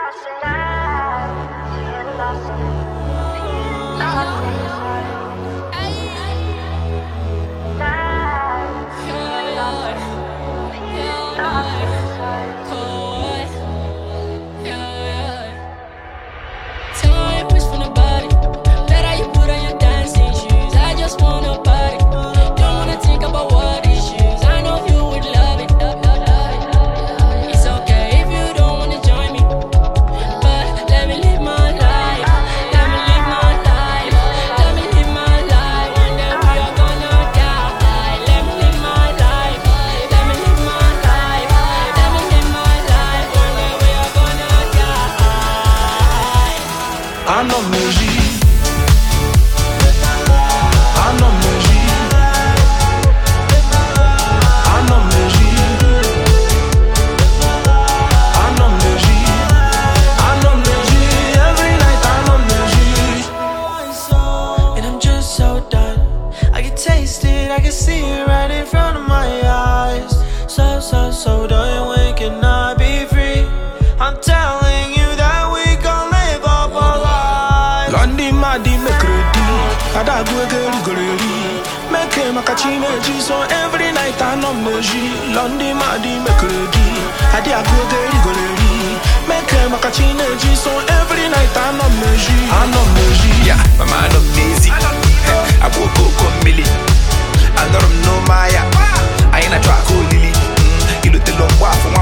So don't wake and I be free. I'm telling you that we gon' live up our lives. Lundi madi make ready, ada guri. Make him a catching so every night I know meji. Lundi madi make ready, ada guri. Make him a catching so every night I know meji. Yeah, my man amazing. I woke up on Millie. I don't know Maya. I ain't a track Lily. Il était long,